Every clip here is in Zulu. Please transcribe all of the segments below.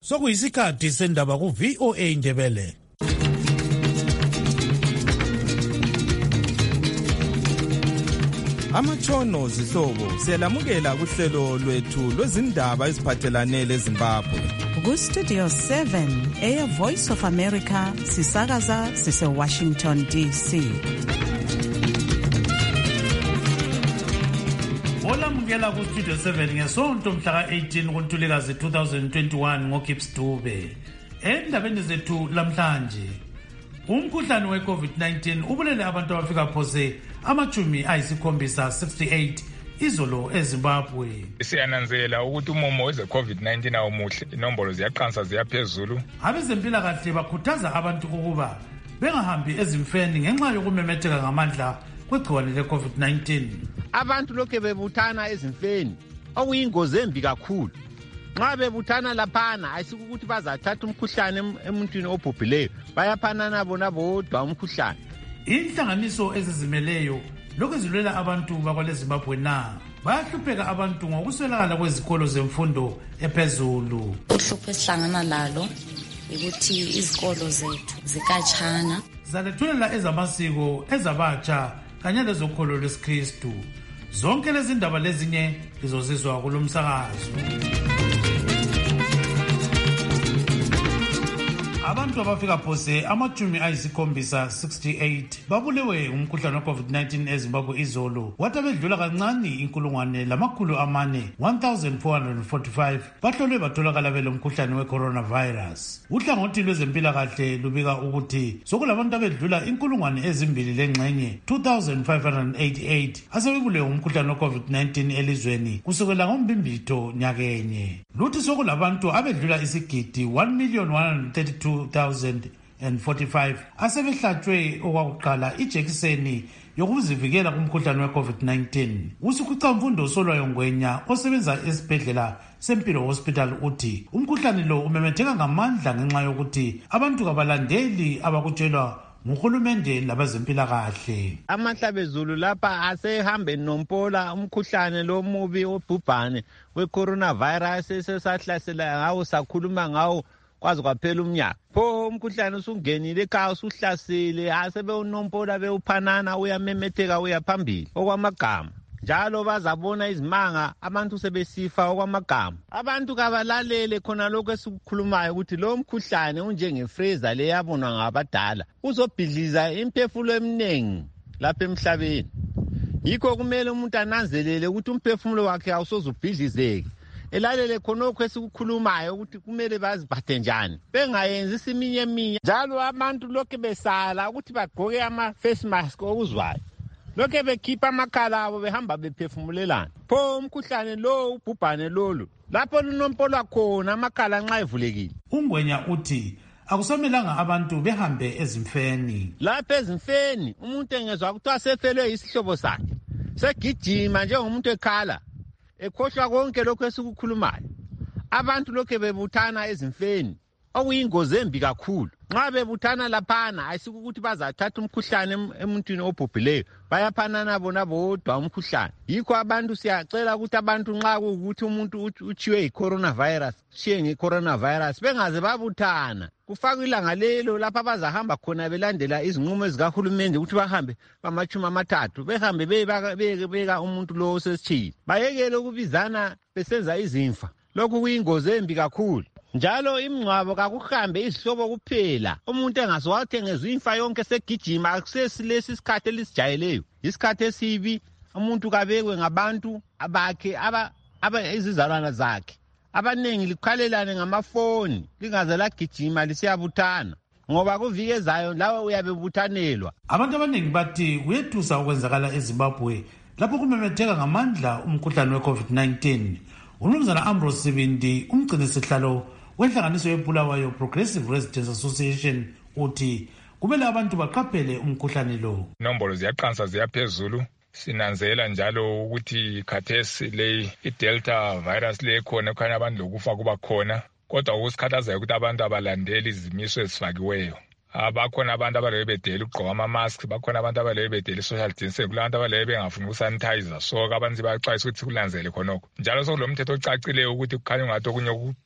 Sokuyisikhathi sendaba ku VOA Indebele. Amatshono zihlobo siyalamukela kuhlelo lwethu lwezindaba eziphathelane leZimbabwe. Ku Studio 7 Air Voice of America sisakaza sise Washington DC. Olamukela ku Studio 7 ngesonto mhla ka-18 kuNtulikazi 2021 ngoGibbs Dube. Endabeni zethu lamhlanje, umkhuhlane we-COVID-19 ubulele abantu abafika phose amajumi ayisikhombisa 68 izolo eZimbabwe. Siyananzela ukuthi umumo weze-COVID-19 awumuhle, inombolo ziyaqansa ziyaphezulu. Abezempilakahle bakhuthaza abantu ukuba bengahambi ezimfeni ngenxa yokumemetheka ngamandla kwegciwane le-COVID-19. Abantu lokhe bebuthana ezimfeni okuyingozi embi kakhulu. Nxa bebuthana laphana ayisikukuthi bazathatha umkhuhlane emuntwini obhubhileyo, bayaphanana bona bodwa umkhuhlane. Inhlanganiso ezizimeleyo lokhu zilwela abantu bakwaleZimbabwe na bayahlupheka abantu ngokuswelakala kwezikolo zemfundo ephezulu. Uhlupho esihlangana lalo ukuthi izikolo zethu zikatshana. Zalethulela ezamasiko, ezabatsha kanye lezokholo lwesikristu. Zonke lezi ndaba lezinye lizozizwa kulomsakazo. Abantu abafika phose amajumi ayisikhombisa 68 babulewe umkhuhlane we-COVID-19 eZimbabwe izolo. Wathi bedlula kancane 1445 bahlolwe batholakala belomkhuhlane we-coronavirus. Uhlangothi lwezempilakahle lubika ukuthi sokulabantu abedlula 2,588 asebebulewe umkhuhlane we-COVID-19 elizweni kusukela ngoMbimbitho nyakenye. Luthi sokulabantu abedlula isigidi 1,132,045 asebehlatshwe okwakuqala ijekiseni yokuzivikela kumkhuhlane we-COVID-19. Usukucamfundo Solwayo Ngwenya osebenza esibhedlela seMpilo Hospital uthi umkhuhlane lo umemetheka ngamandla ngenxa yokuthi abantu kabalandeli abakutshelwa nguhulumende labezempilakahle. Amahlabezulu lapha asehambeni nompola umkhuhlane lo mubi obhubhane we-coronavirus esesahlasela ngawo sakhuluma ngawo kwaze kwaphela umnyaka. Pho umkhuhlane usungenile ekhaya usuhlasile, asebewunompola bewuphanana uyamemetheka uyaphambili okwamagama. Njalo bazabona izimanga abantu sebesifa okwamagama. Abantu kabalalele khona lokho esikukhulumayo ukuthi lo mkhuhlane unjengefreezer leyabonwa ngabadala uzobhidliza imphefumulo eminingi lapha emhlabeni. Yikho kumele umuntu ananzelele ukuthi umphefumulo wakhe awusozubhidlizeki. Elalele khonokho esikukhulumayo ukuthi kumele baziphathe njani, bengayenzi isiminye. Njalo abantu lokhe besala ukuthi bagqoke ama-face mask okuzwayo, lokhe bekhipha amakhala abo behamba bephefumulelana. Pho umkhuhlane lo ubhubhane lolu lapho lunompolwa khona amakhala nxa evulekile. Ungwenya uthi akusomelanga abantu behambe ezimfeni. Lapho ezimfeni umuntu engezwa kuthiwa sefelwe isihlobo sakhe segijima njengomuntu ekhala ekhohlwa konke lokho esikukhulumayo. Abantu lokhe bebuthana ezimfeni okuyingozi embi kakhulu. Nxa bebuthana laphana ayisikukuthi bazathatha umkhuhlane emuntwini obhubhileyo, bayaphanana bona bodwa umkhuhlane. Yikho abantu siyacela ukuthi abantu nxa kuwukuthi umuntu uchiwe yi-coronavirus, uchiwe nge-coronavirus, bengaze babuthana. Kufakwe ilanga lelo lapha bazahamba khona belandela izinqumo ezikahulumende ukuthi bahambe bamachumi amathathu, behambe beka umuntu lo osesitshile. Bayekele ukubizana besenza izimfa. Lokhu kuyingozi embi kakhulu. Njalo imngcwabo kakuhambe izihlobo kuphela. Umuntu engazowathengezwa imfa yonke segijima akusesilesi isikhathi elisijayeleyo. Isikhathi esibi umuntu kabekwe ngabantu abakhe izizalwana zakhe. Abanengi likhalelane ngamafoni lingaze lagijima lisiyabuthana ngoba kuvikezayo lawe uyabebuthanelwa. Abantu abanengi bathi kuyethusa ukwenzakala eZimbabwe lapho kumemetheka ngamandla umkhuhlane we-COVID-19. Umnumzana Ambrose Sibindi, umgcinisihlalo wenhlanganiso yeBulawayo Progressive Residents Association, uthi kumele abantu baqaphele umkhuhlane lo. Inombolo ziyaqansa ziyaphezulu. Sinanzela njalo ukuthi khathesi le i-Delta virus le khona khanya abantu lokufa kuba khona, kodwa ukusikhathazayo ukuthi abantu abalandeli izimiso ezifakiweyo. Bakhona abantu abaleyo bedela ukugqoka ama-mask, bakhona abantu abaleyo bedela i-social distancing, kulantu abaleyo bengafuni ukusanitizer. So abantu bayaxwayisa ukuthi kulanzele khonokho. Njalo sokulo mthetho ocacileyo ukuthi kukhanya ungathi okunye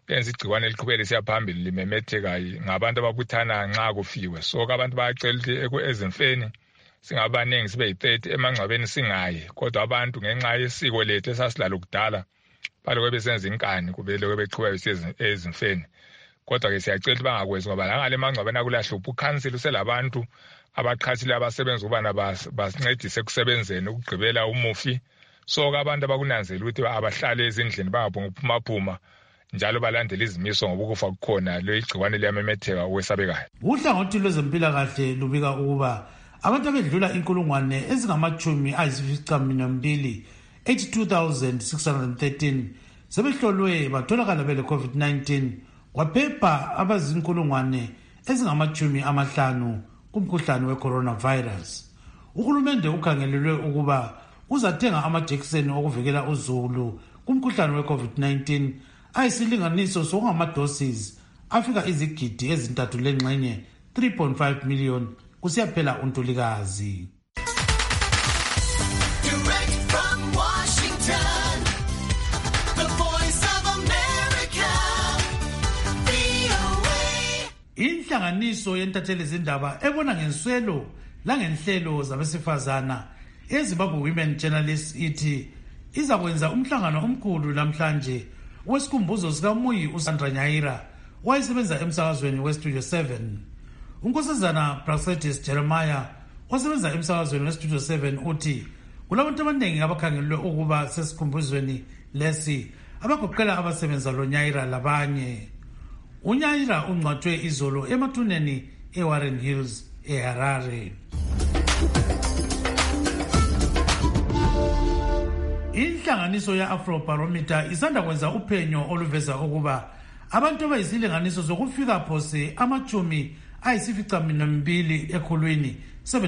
benza igciwane liqhubele siyaphambili limemetheka ngabantu ababuthana nxa kufiwe. So abantu bayacela ukuthi ezimfeni singabaningi sibe yi-30 emangcwabeni singayi, kodwa abantu ngenxa yesiko lethu esasilalo kudala balokho besenza inkani kubele beqhubeka besiya ezimfeni. Kodwa ke siyacela ukuthi bangakwenzi ngoba la ngale emangcwabeni akulahlupha. Ukhansili uselabantu abaqhathile abasebenza ukubana basincedise ekusebenzeni ukugqibela umufi. So abantu abakunanzela ukuthi abahlale ezindlini bangaphuma njalo balandela izimiso ngoba ukufa kukhona lo igciwane liyamemetheka okwesabekayo. Uhlangothi lwezempilakahle lubika ukuba abantu abedlula 82,613 sebehlolwe batholakala bele COVID-19 kwaphepha abazinkulungwane ezingama-50 kumkhuhlane we-coronavirus. Uhulumende ukhangelelwe ukuba uzathenga amajekiseni okuvikela uzulu kumkhuhlane we-COVID-19 ayisilinganiso sokungama-doses afika izigidi ezintathu lengxenye 3.5 million kusiyaphela uNtulikazi. Inhlanganiso yentatheli zindaba ebona ngenswelo langenhlelo zabesifazana eZimbabwe Women Journalists ithi izakwenza umhlangano omkhulu namhlanje wesikhumbuzo sikaMuyi uSandra Nyaira wayesebenza emsakazweni weStudio 7. Unkosazana Praxedis Jeremiah wasebenza emsakazweni weStudio 7 uthi kulabantu abaningi abakhangelwe ukuba sesikhumbuzweni lesi abagoqela abasebenza lo Nyaira labanye. uNyaira ungcwatshwe izolo emathuneni eWarren Hills eHarare. Inhlanganiso ye-Afrobarometer isanda kwenza uphenyo oluveza ukuba abantu abayisilinganiso zokufika phose ama-52 ekhulwini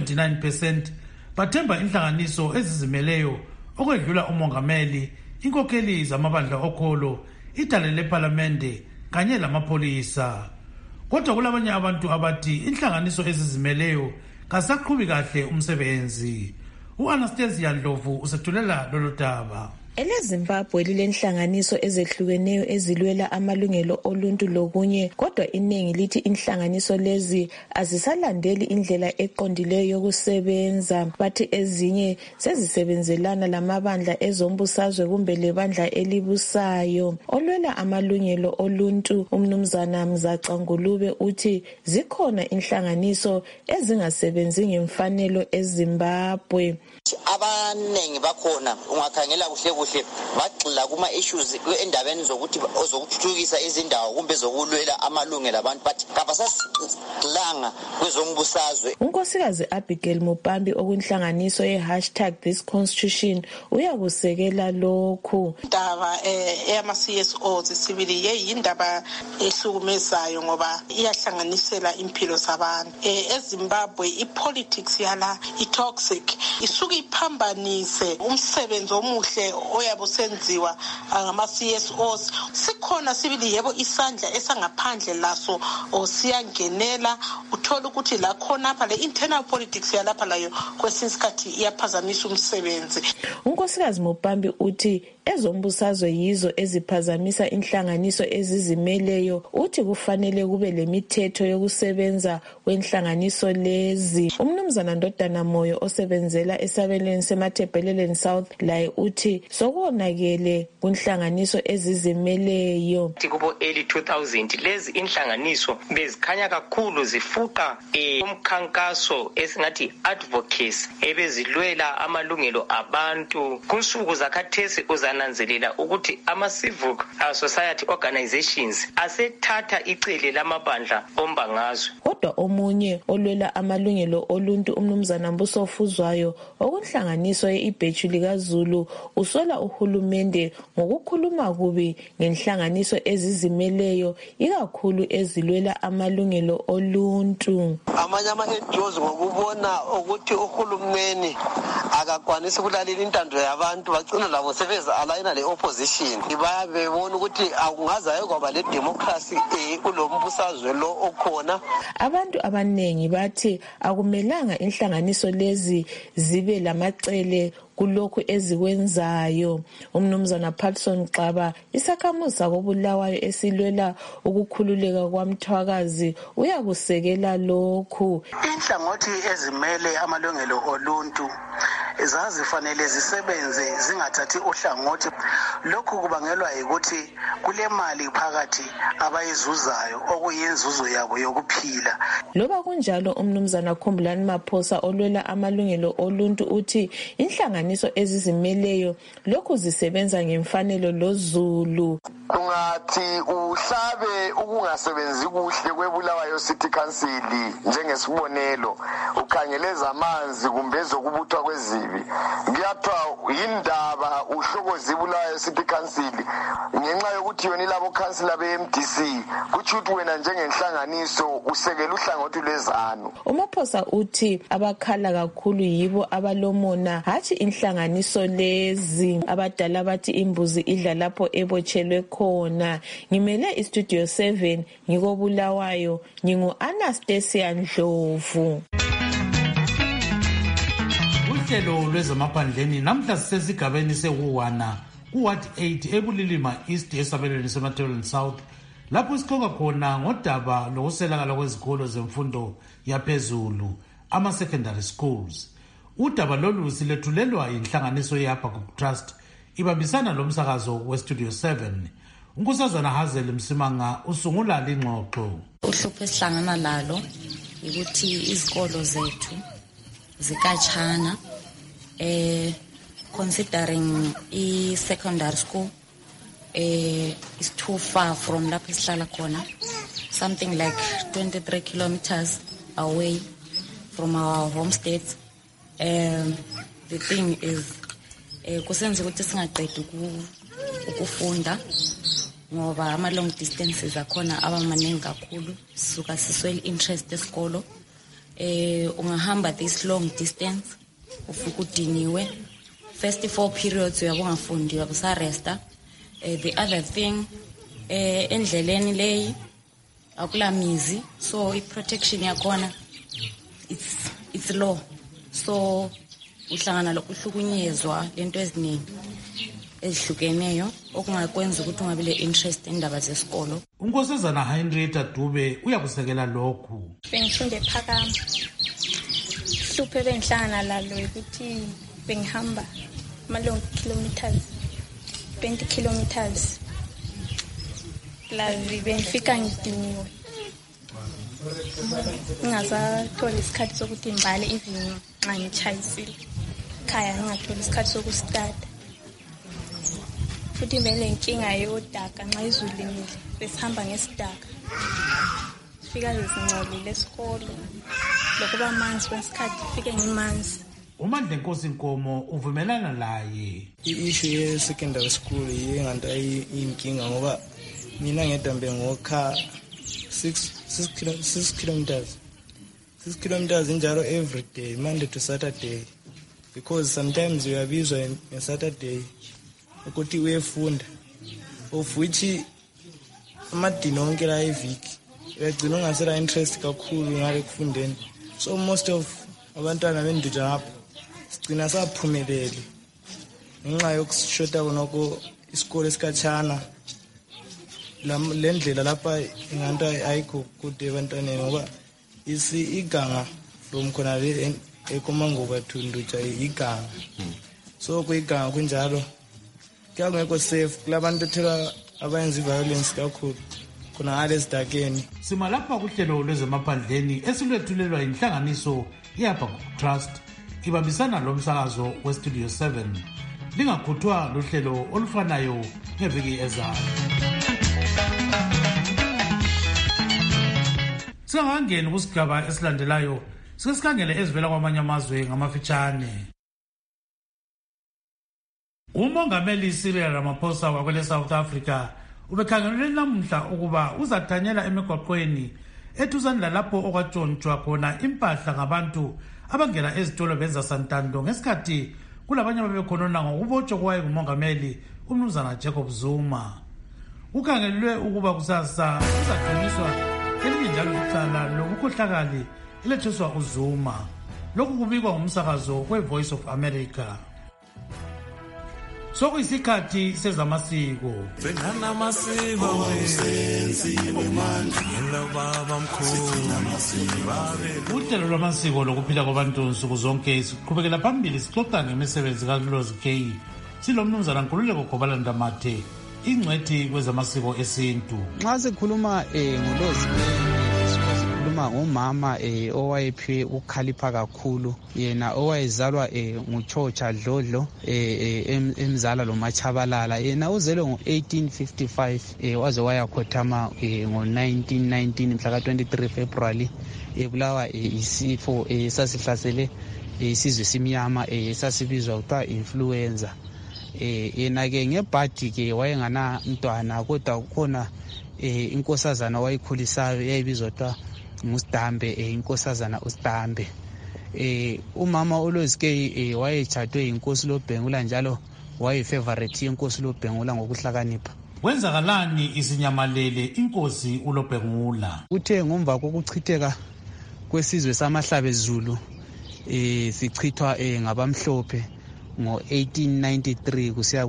79% bathemba inhlanganiso ezizimeleyo okwedlula umongameli, inkokheli zamabandla okholo, idale lephalamende kanye lamapolisa. Kodwa kulabanye abantu abathi inhlanganiso ezizimeleyo kasaqhubi kahle umsebenzi. U-Anastasia Ndlovu usethulela lolu daba. EleZimbabwe lilenhlanganiso ezehlukeneyo ezilwela amalungelo oluntu lokunye, kodwa iningi lithi inhlanganiso lezi azisalandeli indlela eqondileyo yokusebenza. Bathi ezinye sezisebenzelana lamabandla ezombusazwe kumbe lebandla elibusayo. Olwela amalungelo oluntu uMnumzana Mzaca Ngulube uthi zikhona inhlanganiso ezingasebenzi ngemfanelo eZimbabwe. Abanengi bakhona ungakhangela kuhle bagxila kuma issues endabeni zokuthuthukisa izindawo kumbe zokulwela amalungelo abantu bathi kabasasigxilanga kwezombusazwe. Unkosikazi Abigail Mupambi okunhlanganiso #ThisConstitution uyakusekela lokhu. Indaba eyama-CSO sibili yindaba ehlukumezayo ngoba iyahlanganisela impilo zabantu. EZimbabwe ipolitics yala itoxic isuke iphambanise umsebenzi omuhle oyabe usenziwa ngama-CSOs. Sikhona sibili yebo isandla esangaphandle laso siyangenela uthola ukuthi la khona apha le internal politics yalapha layo kwesinye isikhathi iyaphazamisa umsebenzi. Unkosikazi Mupambi uthi ezombusazwe yizo eziphazamisa inhlanganiso ezizimeleyo. Uthi kufanele kube lemithetho yokusebenza kwenhlanganiso lezi. Umnumzana Ndodana Moyo osebenzela esabelweni semathebheleleni South laye uthi sokonakele kunhlanganiso ezizimeleyo. Kubo early 2000 lezi inhlanganiso bezikhanya kakhulu zifuqa umkhankaso esingathi advocacy ebezilwela amalungelo abantu. Kunsuku zakhathesi uzananzelela ukuthi ama-civil society organizations asethatha icele lamabandla ombangazwe. Kodwa omunye olwela amalungelo oluntu uMnumzana Mbuso Fuzwayo okunhlanganiso ye-Ibheju likaZulu usola uhulumende ngokukhuluma kubi ngenhlanganiso ezizimeleyo ikakhulu ezilwela amalungelo oluntu. Amanye ama-NGOs ngokubona ukuthi uhulumeni akakwanisi ukulalela intando yabantu bagcina labo sebeza balayina le opposition bebona ukuthi akungazayo kwaba le democracy kulombusazwe lo okhona. Abantu abanengi bathi akumelanga inhlanganiso lezi zibe lamacele kulokhu ezikwenzayo. Umnumzana Patson Xaba, isakhamuzi sakobulawayo esilwela ukukhululeka kwaMthwakazi, uyakusekela lokhu. Inhlangothi ezimele amalungelo oluntu zazifanele zisebenze zingathathi uhlangothi. Lokhu kubangelwa ukuthi kule mali phakathi abayizuzayo okuyinzuzo yabo yokuphila. Loba kunjalo, umnumzana Khumbulani Maphosa olwela amalungelo oluntu uthi inhlanganiso ezizimeleyo lokhu zisebenza ngemfanelo loZulu. Kungathi uhlabe ukungasebenzi kuhle kweBulawayo City Council njengesibonelo, ukhangeleza amanzi kumbe ezokubuthwa kwezibi, kuyathiwa yindaba uhlokoza iBulawayo City Council ngenxa yokuthi yona ilabo councilor be-MDC, kuthi uthi wena njengenhlanganiso usekela uhlangothi lwezanu. uMaphosa uthi abakhala kakhulu yibo abalomona, hathi inhlanganiso lezi. Abadala bathi imbuzi idla lapho ebotshelwe khona. Ngimele iStudio 7 ngikobulawayo, ngingu-Anastasia Ndlovu. Uhlelo lwezemaphandleni namhla sisesigabeni sekuwana kuWard 8 eBulilima East esabelweni seMatabeleland South, lapho isixoxa khona ngodaba lokuselakala kwezikolo zemfundo yaphezulu, ama-secondary schools. Udaba lolu silethulelwa inhlanganiso yeHabakkuk Trust ibambisana lomsakazo weStudio 7. Unkosazana Hazel Msimanga usungula lingxoxo. Uhlupho esihlangana lalo ukuthi izikolo zethu zikatshana, considering i-secondary school is too far from lapho esihlala khona, something like 23 kilometers away from our homesteads. The thing is kusenza ukuthi singaqedi ukufunda ngoba ama long distances akhona abamaningi kakhulu, sisuka siswele interest esikolo. Ungahamba this long distance ufika udiniwe, first 4 periods uyabongafundi uyabusaresta. The other thing endleleni leyi akulamizi, so i-protection yakhona it's low, so uhlangana lokuhlukunyezwa lento eziningi ezihlukeneyo okungakwenza ukuthi ungabile interest indaba zesikolo. Unkosazana Henrietta Dube uyakusekela lokhu. Bengifunde Phakama, hluphe bengihlangana lalo ukuthi bengihamba ama-long kilometers, 20 kilometers, lazi bengifika ngidiniwe, ngingazathola isikhathi sokuthi mbale even nxa ngitshayisile khaya, ngingathola isikhathi sokustada. Futhi vele inkinga yodaka nxa izulu linile besihamba ngesidaka, sifika zingcolile esikolo, lokuba manzi kwesikhathi fike ngimanzi. uMandla Nkosi Nkomo uvumelana laye. I-issue ye-secondary school yenganto iyinkinga ngoba mina ngedambe ngokha 6 kilometers injalo every day, Monday to Saturday, because sometimes uyabizwa ngeSaturday ukuthi uyefunda, of which amadini onke la eviki uyagcina ungasela interest kakhulu ngale kufundeni. So most of abantwana benduja ngapha sigcina saphumelele ngenxa yokushoda konoko isikole esikhatshana. Le ndlela lapha inganto ayikho kude ebantwaneni ngoba iganga from khona le eKomangoba to Nduja iganga, so kuyiganga kunjalo kungekho safe kulabantu ethela abayenza violence kakhulu khona ngale esidakeni. Simalapha kuhlelo lwezemaphandleni esilwethulelwa inhlanganiso yeHabakkuk Trust ibambisana lomsakazo weStudio 7. Lingakhuthwa luhlelo olufanayo ngeviki ezayo. Singangeni kusigaba esilandelayo sikhangele ezivela kwamanye amazwe ngamafitshane. Umongameli Cyril Ramaphosa wakwele South Africa ubekhangelele namhla ukuba uzathanyela emigwaqweni eduzane lalapho okwatshontshwa khona impahla ngabantu abangena ezitolo benza santando ngesikhathi kulabanye ababekhonona ngokubotshwa kwaye ngumongameli umnumzana Jacob Zuma. Ukhangelwe ukuba kusasa kuzadunyiswa elinye njalo icala lokukhohlakali eletheswa uZuma. Lokhu kubikwa ngumsakazo we-Voice of America. Sokuyisikhathi sezamasiko. Uhlelo lwamasiko lokuphila kwabantu nsuku zonke siqhubekela phambili sixoxa ngemisebenzi kaLozi K. Silomnumzana Nkululeko Gobalanda Mathe, ingcwethi kwezamasiko esintu. Nxa sikhuluma ngoLozi K, sikhuluma ngomama owayephiwe ukukhalipha kakhulu, yena owayezalwa nguChocha Dlodlo emzala loMachabalala. Yena uzelwe ngo-1855 waze wayakhothama ngo-1919 mhla ka-23 February ebulawa isifo esasihlasele isizwe simnyama esasibizwa kuthiwa influenza. Yena-ke ngebhadi-ke wayengana mntwana, kodwa kukhona inkosazana wayikhulisayo eyayibizwa kuthiwa nguStambe, inkosazana uStambe. Umama uLozi K wayetshadwe yinkosi loBhengula, njalo wayefavorite yenkosi loBhengula ngokuhlakanipha. Kwenzakalani isinyamalele inkosi uLobhengula? Kuthe ngomva kokuchitheka kwesizwe samahlabe Zulu sichithwa ngabamhlophe ngo-1893 kusiya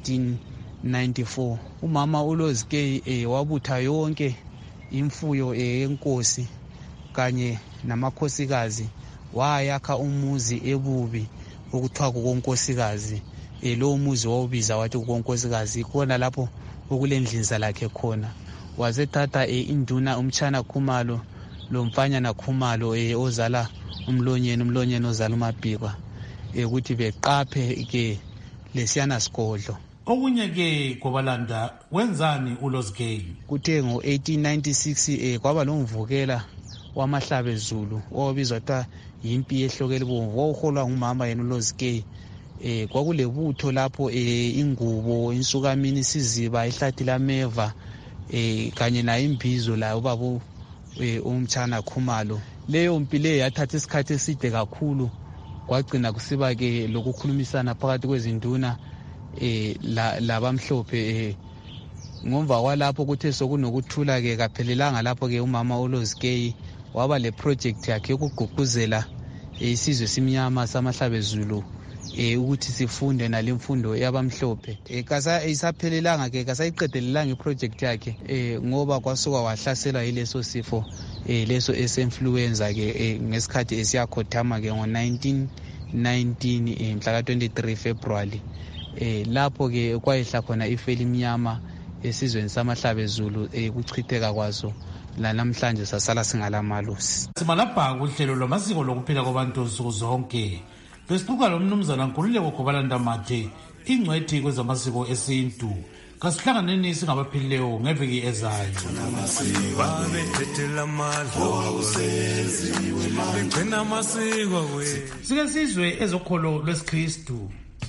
ku-1894, umama uLozi K wabutha yonke imfuyo yenkosi kanye namakhosikazi, wayakha umuzi ebubi okuthiwa kukonkosikazi. Lowo muzi wawubiza wathi kukonkosikazi, khona lapho okulendlinza lakhe khona. Wazethatha induna umtshana Khumalo lomfanyana Khumalo ozala umlonyeni ozala uMabhikwa, ukuthi beqaphe-ke lesiyana sigodlo. Okunye-ke Gobalanda, wenzani uLozi K? Kuthe ngo-1896 kwaba lomvukela wamahlabe Zulu owabizwa kuthiwa yimpi yehloko elibomvu, wawuholwa ngumama yena uLozi K. Kwakulebutho lapho ingubo, insukamini, isiziba, ihlathi lameva kanye nayo imbizo layo ubaba umtshana Khumalo. Leyo mpi leyo yathatha isikhathi eside kakhulu, kwagcina kusiba-ke lokukhulumisana phakathi kwezinduna labamhlophe. Ngomva kwalapho kuthe sokunokuthula-ke kaphelelanga lapho-ke umama uLozi K waba le project yakhe yokugqugquzela isizwe simnyama samahlabe Zulu ukuthi sifunde nalemfundo yabamhlophe. Isaphelelanga-ke kasayiqedelelanga iproject yakhe ngoba kwasuka wahlaselwa yileso sifo leso esenfluenza-ke ngesikhathi esiyakhothama-ke ngo-1919 mhla ka-23 February. Lapho-ke kwayehla khona ife elimnyama esizweni samahlabe Zulu, kuchitheka kwaso lanamhlanje sasala singalamalusi. Simalapha kuhlelo lwamasiko lokuphila kwabantu nsuku zonke. Besixoxa lomnumzana Nkululeko Gobalanda Mathe, ingcwethi kwezamasiko esintu. Kasihlanganeni singabaphilileyo ngeviki ezayo. Sike sizwe ezokholo lwesiKristu.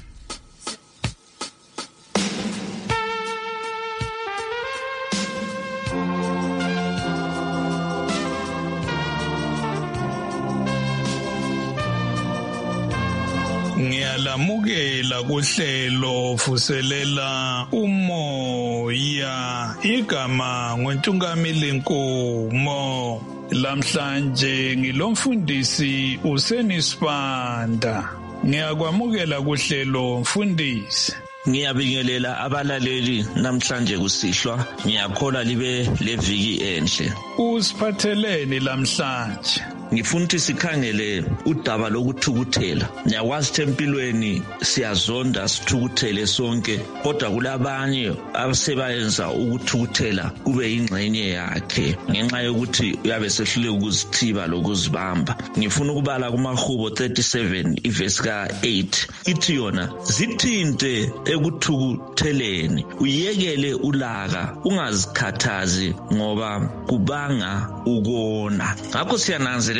Ngiyalamukela kuhlelo vuselela umoya, igama ngoNtungamili Nkomo. Lamhlanje ngilomfundisi uSenisibanda. Ngiyakwamukela kuhlelo mfundisi. Ngiyabingelela abalaleli namhlanje kusihlwa, ngiyakhola libe leviki enhle. Usiphatheleni lamhlanje? Ngifuna ukuthi sikhangele udaba lokuthukuthela. Ngiyakwazi ukuthi empilweni siyazonda sithukuthele sonke, kodwa kulabanye abasebenza ukuthukuthela kube ingxenye yakhe ngenxa yokuthi uyabe sehluleka ukuzithiba lokuzibamba. Ngifuna ukubala kumaHubo 37 ivesi ka-8 ithi yona, zithinte ekuthukutheleni, uyekele ulaka, ungazikhathazi ngoba kubanga ukona. Ngakho siyananzelela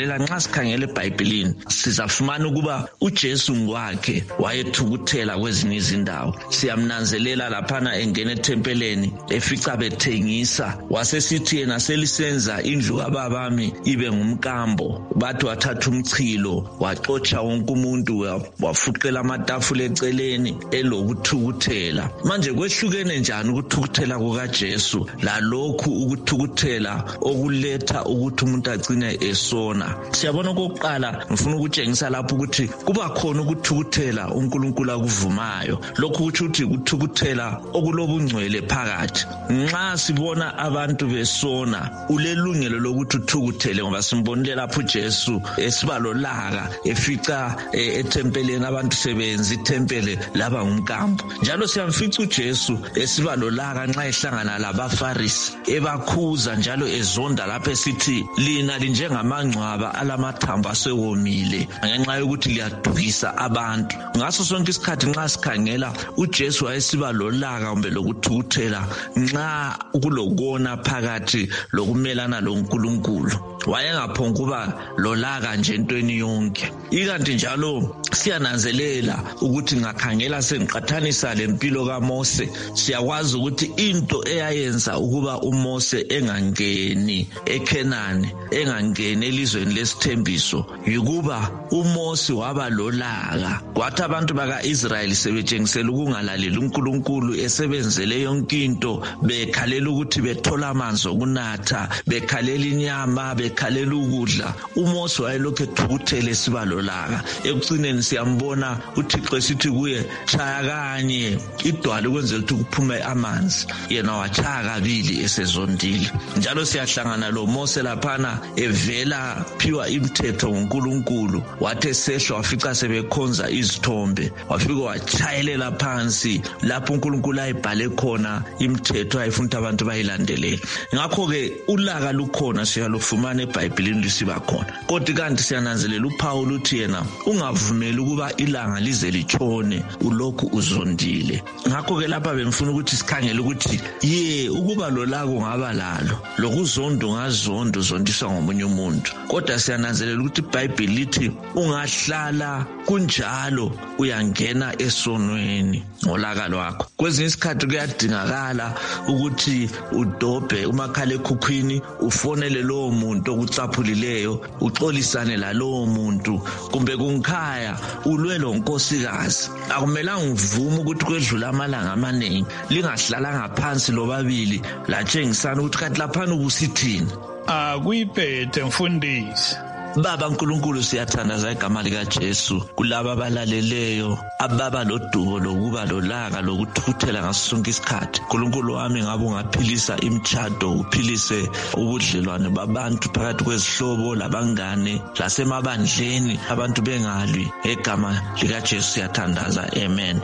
lalela nxa sikhangele eBhayibhelini sizafumana ukuba uJesu ngwakhe wayethukuthela kwezinye izindawo. Siyamnanzelela laphana engena ethempeleni efica bethengisa, wasesithi yena selisenza indlu kababami ibe ngumkambo. Bathi wathatha umchilo waxotsha wonke umuntu wafuqela amatafula eceleni elokuthukuthela. Manje kwehlukene njani ukuthukuthela kukaJesu lalokhu ukuthukuthela okuletha ukuthi umuntu agcine esona? Siyabona okokuqala ngifuna ukutshengisa lapho ukuthi kuba khona ukuthukuthela uNkulunkulu akuvumayo. Lokhu kuthi ukuthukuthela okulobungcwele phakathi. Nxa sibona abantu besona ulelungelo lokuthi uthukuthele, ngoba simbonile lapho uJesu esiba lolaka efica ethempeleni abantu sebenza ithempele laba ngumkambo. Njalo siyamfica uJesu esiba lolaka nxa ehlangana labaFarisi ebakhuza njalo ezonda lapho esithi lina linjengamangcwaba alamathambo asewomile ngenxa yokuthi liyadukisa abantu. Ngaso sonke isikhathi nxa sikhangela uJesu wayesiba lolaka kumbe lokuthukuthela nxa kulokona phakathi lokumelana loNkulunkulu. Wayengaphonga kuba lolaka nje entweni yonke. Ikanti njalo siyananzelela ukuthi ngakhangela sengiqathanisa lempilo kaMose, siyakwazi ukuthi into eyayenza ukuba uMose engangeni eKhenani, engangeni elizweni lesithembiso, yikuba uMose waba lolaka. Kwathi abantu baka-Israyeli sebetshengisela ukungalaleli uNkulunkulu esebenzele yonke into, bekhalela ukuthi bethola amanzi okunatha, bekhalela inyama, bekhalela ukudla. uMose wayelokhu ethukuthele esiba lolaka. Ekucineni siyambona uThixo esithi kuye chaya kanye idwala ukwenzela ukuthi kuphume amanzi, yena wachaya kabili esezondile. Njalo siyahlangana lo Mose laphana evela phiwa imithetho nguNkulunkulu, wathi esehla wafica sebekhonza izithombe, wafika wachayelela phansi lapho uNkulunkulu ayibhale khona imithetho ayifuna abantu bayilandelele. Ngakho ke ulaka lukhona, siyalufumana eBhayibhelini lisiba khona. Kodwa kanti siyananzelela uPaul uthi yena ungavumeli ukuba ilanga lize litshone ulokhu uzondile. Ngakho ke lapha bemfuna ukuthi sikhangele ukuthi ukuba lolaka ungaba lalo, lokuzondo ngazondo zondiswa ngomunye umuntu. Kodwa siyananzelela ukuthi iBhayibheli lithi ungahlala kunjalo uyangena esonweni ngolaka lwakho. Kwezinye isikhathi kuyadingakala ukuthi udobhe umakhalekhukhwini, ufonele lowo muntu okucaphulileyo, uxolisane lalowo muntu, kumbe kungikhaya ulwe lo nkosikazi. Akumelanga uvume ukuthi kwedlula amalanga amaningi lingahlala ngaphansi lobabili latshengisana ukuthi kanti laphana ubusithini. Akuyiphethe mfundisi. Baba uNkulunkulu, siyathandaza igama likaJesu kulabo abalaleleyo ababa lodubo lokuba lolaka lokuthukuthela ngaso sonke isikhathi. uNkulunkulu wami, ngabe ungaphilisa imtshado, uphilise ubudlelwane babantu phakathi kwezihlobo labangane lasemabandleni, abantu bengalwi. Egama likaJesu siyathandaza, amen.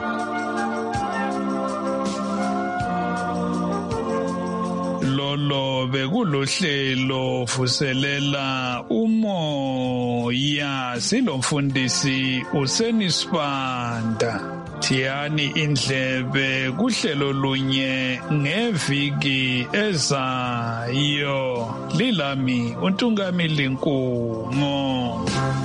Lolo bekulohlelo vuselela umoya, silomfundisi uSenisibanda. Thiyani indlebe kuhlelo lunye ngeviki ezayo. Lilami uNtungamili Nkungo.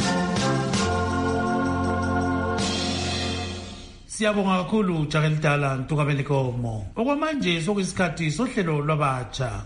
Siyabonga kakhulu Jakelidala Ntungameli Nkomo. Okwamanje sokuyisikhathi sohlelo lwabatsha.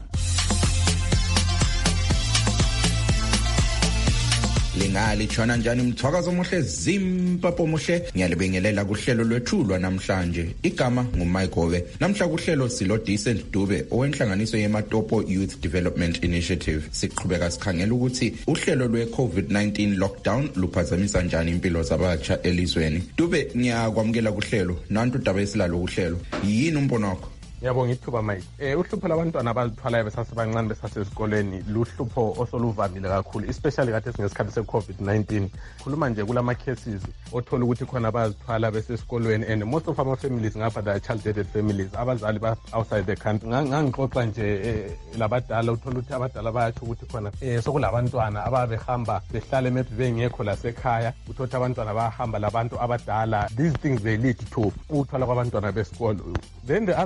Lingali tshona njani mthwakazo omuhle Zimbabwe omuhle, ngiyalibengelela kuhlelo lwethu lwanamhlanje. Igama nguMayigobe. Namhla kuhlelo silo Decent Dube owenhlanganiso yeMatopo Youth Development Initiative. Siqhubeka sikhangela ukuthi uhlelo lwe-COVID-19 lockdown luphazamisa njani impilo zabatsha elizweni. Dube, ngiyakwamukela kuhlelo. Nantu udaba esilalo kuhlelo. Yini umbono wakho? Ngiyabonga ithuba Mike. Uhlupho labantwana abazithwalayo besasebancane besasesikoleni luhlupho osoluvamile kakhulu, especially kade singesikhathi se-COVID-19. Khuluma nje kulama cases othola ukuthi khona abazithwala besesikolweni, and most of our families ngapha they are child-dated families, abazali ba outside the country. Ngangixoxa nje labadala, uthola ukuthi abadala bayatsho ukuthi khona sokulabantwana ababehamba behlale maybe bengekho lasekhaya, uthola abantwana bahamba labantu abadala. These things they lead to ukuthwala kwabantwana besikolo. Then the other thing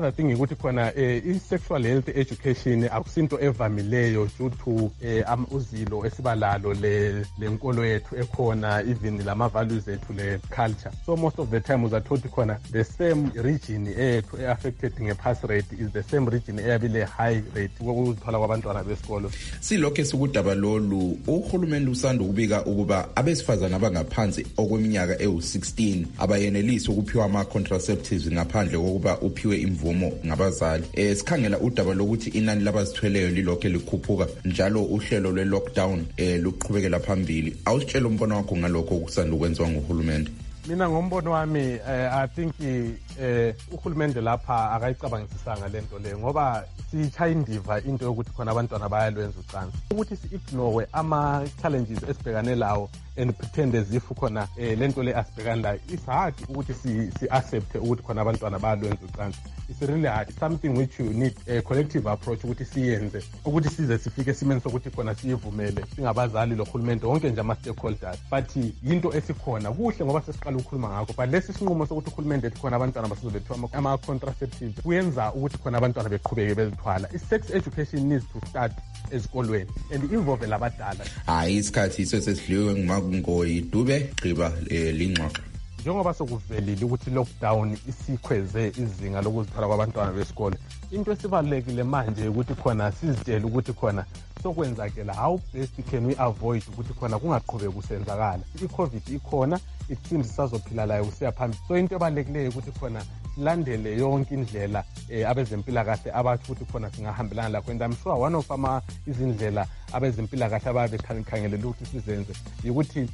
ukuthi khona i-sexual health education akusinto evamileyo due to uzilo esibalalo lenkolo yethu ekhona, even lama-values ethu le-culture. So most of the time uzathothi khona the same region ethu e-affected nge-pass rate is the same region eyabile high rate kokuzithola kwabantwana besikolo. Silokho esukudaba lolu uhulumende usanda ukubika ukuba abesifazana abangaphansi okweminyaka ewu-16 abayenelisi ukuphiwa ama-contraceptives ngaphandle kokuba uphiwe imvumo ngabazali. Sikhangela udaba lokuthi inani labazithweleyo lilokho likhuphuka njalo uhlelo lwe-lockdown luqhubekela phambili. Awusitshela umbono wakho ngalokho kusanda ukwenziwa nguhulumende? Mina ngombono wami I think uhulumende lapha akayicabangisisanga lento le ngoba siyitshaya indiva into yokuthi khona abantwana bayalwenza ucansi, ukuthi si-ignore ama-challenges esibhekane lawo and pretend as if khona lento le asibhekane layo. It's hard ukuthi si-accept ukuthi khona abantwana bayalwenza ucansi. It's really hard. It's something which you need a collective approach ukuthi siyenze, ukuthi size sifike esimeni sokuthi khona siyivumele singabazali lo hulumende wonke nje ama-stakeholders. But yinto esikhona kuhle ngoba sesiqala ukukhuluma ngakho, but lesi sinqumo sokuthi uhulumende ethi khona abantwana basizobethiwa ama-contraceptives kuyenza ukuthi khona abantwana beqhubeke bezithwala. I-sex education needs to start ezikolweni and involve labadala. Hayi isikhathi sesidliwe nguMakungoyi Dube gqiba lingxoxo. Njengoba sokuvelile ukuthi lockdown isikhweze izinga lokuzithola kwabantwana besikole, into esibalulekile manje ukuthi khona sizitshele ukuthi khona sokwenzakela how best can we avoid ukuthi khona kungaqhubeki kusenzakala. I-COVID ikhona, it seems sazophila layo kusiya phambili. So into ebalulekileyo ukuthi khona silandele yonke indlela abezempilakahle abathi ukuthi khona singahambelana lakho. And I'm sure one of izindlela abezempilakahle ababekhangelele ukuthi sizenze ukuthi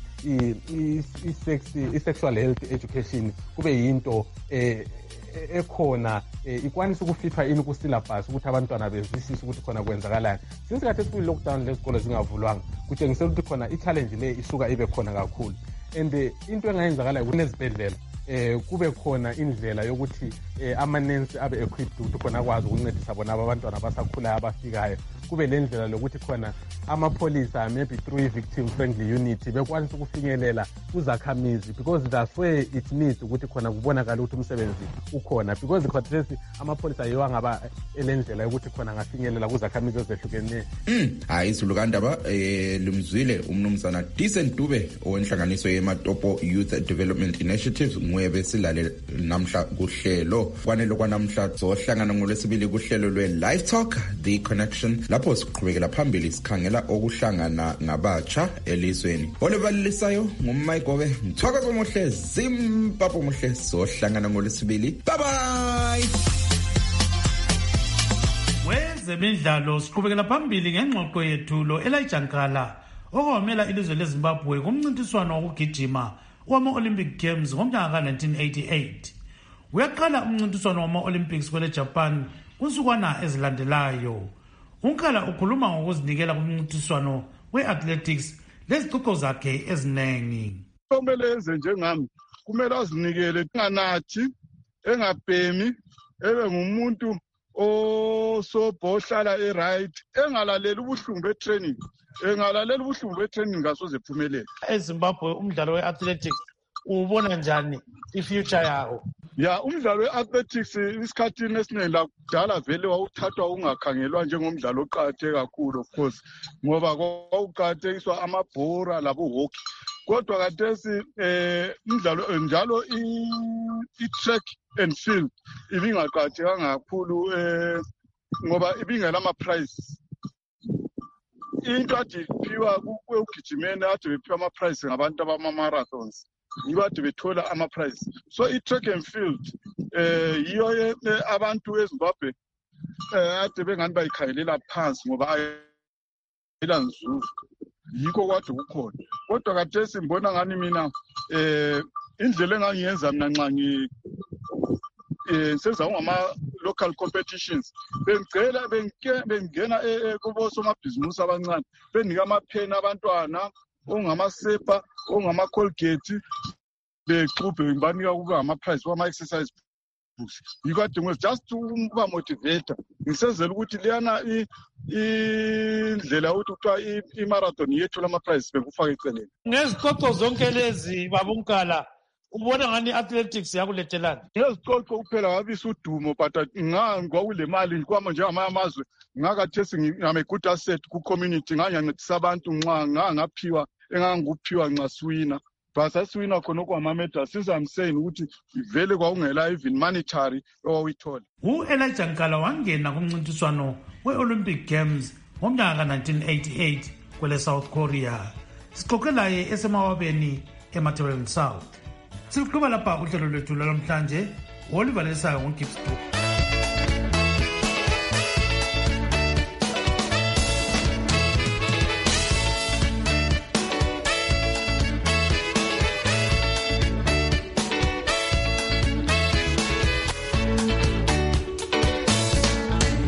i-sexual health education kube yinto ekhona ikwanisa ukufithwa ini ku-syllabus ukuthi abantwana bezwisise ukuthi khona kwenzakalani. Since kade sikwi-lockdown lezikole zingavulwanga kutshengisela ukuthi khona i-challenge le isuka ibe khona kakhulu. And into engayenzakala kunezibhedlela kube khona indlela yokuthi amanensi abe equipped ukuthi khona akwazi ukuncedisa bona abantwana abasakhulayo abafikayo. Kube le ndlela lokuthi khona amapholisa maybe through i-victim friendly unit bekwanisa ukufinyelela kuzakhamizi, because that's where it needs ukuthi khona kubonakala ukuthi umsebenzi ukhona, because khathesi amapholisa yiwo angaba elendlela yokuthi khona angafinyelela kuzakhamizi ezehlukeneyo. Hayi Zulu kandaba lumzwile umnumzana Decent Dube owenhlanganiso yeMatopo Youth Development Initiatives ngwebe silale namhla kuhlelo kwanele kwanamhla zohlangana ngolwesibili kuhlelo lwe-Live Talk The Connection lapho siqhubekela phambili sikhangela okuhlangana ngabatsha elizweni. Olebalisayo nguMayigobe Mthwakazi omuhle Zimbabwe omuhle sohlangana ngolwesibili. Bye bye. Wezemidlalo siqhubekela phambili ngengxoxo yethu lo Elijah Nkala okwamela ilizwe leZimbabwe kumncintiswano wokugijima wama-Olympic Games ngomnyaka ka-1988. Uyaqala umncintiswano wama-Olympics kwele Japan kunsukwana ezilandelayo. Unkala ukhuluma ngokuzinikela kumncintiswano we-athletics lezicoco zakhe ezinengi. Kumele enze njengami, kumele azinikele, enganathi, engabhemi, ebe ngumuntu osobhohlala e-right, engalaleli ubuhlungu be-training. Engalalela ubuhlungu be-training ngasoze phumelele. EZimbabwe umdlalo we-athletics ubona njani i-future yawo? Ya, umdlalo we-athletics isikhathini esiningi lakudala vele wawuthathwa ungakhangelwa njengomdlalo oqakatheke kakhulu, of course, ngoba kwawuqakathekiswa amabhora labo-hockey. Kodwa kathesi umdlalo njalo i-track and field ibingaqakathekanga kakhulu ngoba ibingelama-prize. Into ade iphiwa kugijimeni ade bephiwa ama-prize ngabantu abama-marathons yibo ade bethola ama-prize. So i-track and field yiyo abantu eZimbabwe ade bengani bayikhangelela phansi ngoba ayila nzuzo, yikho kwade kukhona. Kodwa kathesi ngibona ngani mina indlela engangiyenza mina nxa senza ngama-local competitions bengena kubosomabhizimusi abancane benika amapheni abantwana ongamasepa ongama-colgate bexubhe banika kube ama-prize kwama-exercise books. Yikho adinga just ukuba motivator ngisenzela ukuthi liyana indlela yokuthi kuthiwa i-marathon yethu lama-prize bekufaka eceleni. Ngezicoco zonke lezi babunkala ubona ngani athletics yakulethelana ngezicoco kuphela wabisa udumo but ngakule mali kwama njengamanye amazwe ngakathesi ngame good asset ku community nganyancedisa abantu nxa ngaphiwa enganguphiwa nxa swina basa swina khona kwama medals since I'm saying ukuthi vele kwakungela even monetary owawithola uElijah Nkala wangena kumncintiswano we-Olympic Games ngomnyaka ka-1988 kwele South Korea. Sixoxe laye esemawabeni eMatabeleland South. Siqhubeka lapha uhlelo lwethu lwamhlanje olivalesayo ngoGibbs 2.